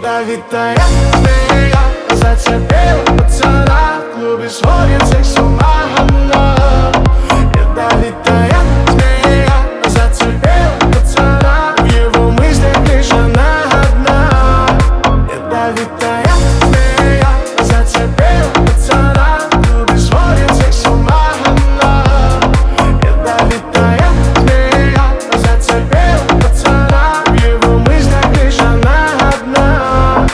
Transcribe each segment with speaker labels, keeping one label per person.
Speaker 1: Ядовитая змея зацепила пацана, в клубе сводит всех с ума она. Ядовитая змея зацепила пацана, в его мыслях лишь она одна. Ядовитая змея зацепила пацана, в клубе сводит всех с ума она. Ядовитая змея зацепила пацана, в его мыслях лишь она одна.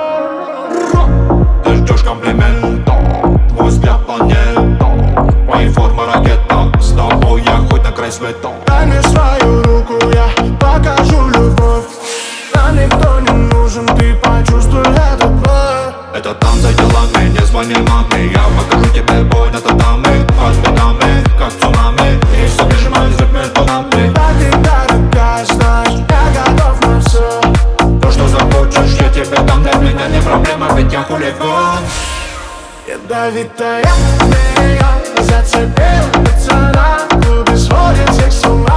Speaker 2: Ты ждешь комплимента, твой взгляд планета, моя форма ракета, с тобой я хоть на край света.
Speaker 1: Дай мне свою руку, я покажу любовь. Нам никто не нужен, ты почувствуй этот вновь.
Speaker 2: Это там за делами, не звони маме, я покажу тебе бой на татами. Под спинами, как цунами, и все прижимаюсь друг между нами.
Speaker 1: Да ты дорогая, знаешь, я готов на все.
Speaker 2: То, что захочешь, я тебе дам, для меня не проблема, ведь я хулиган.
Speaker 1: Ядовитая змея зацепила пацана, в клубе сводит всех с ума.